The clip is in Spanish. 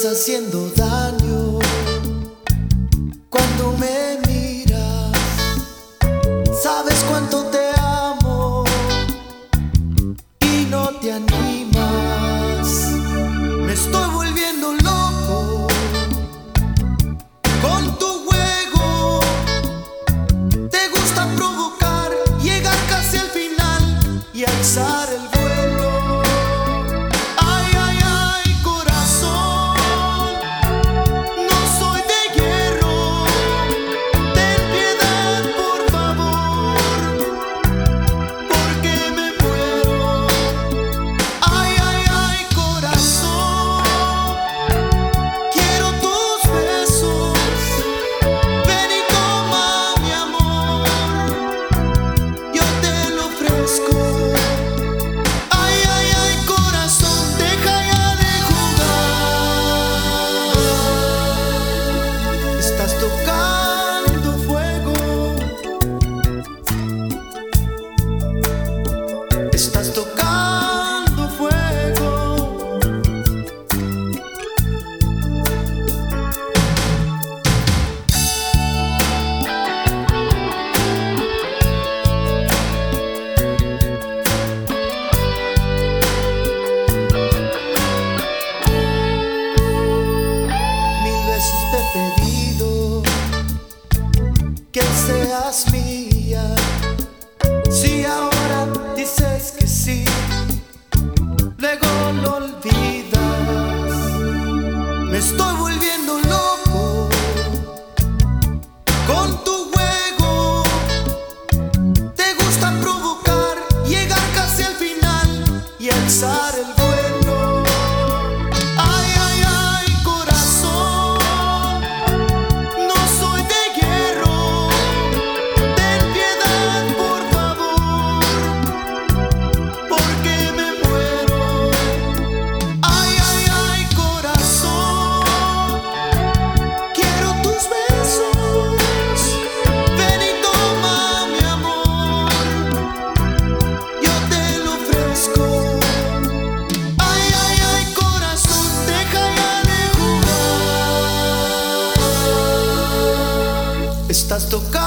estás haciendo daño cuando me miras. Sabes cuánto te amo y no te animas. Me estoy volviendo loco con tu juego. Te gusta provocar, llegar casi al final y alzar el vuelo. Estás tocando fuego. Mil veces te he pedido que seas mía. Si ahora dices que sí, luego lo olvidas. Me estoy volviendo loco con tu juego. Te gusta provocar, llegar casi al final y alzar el vuelo. Ay, ay, ay, corazón, no soy de hierro. Ten piedad, por favor, porque me muero. Ay, ay, ay, corazón, quiero tus besos. Ven y toma mi amor, yo te lo ofrezco. Ay, ay, ay, corazón, deja ya de jugar. Estás tocando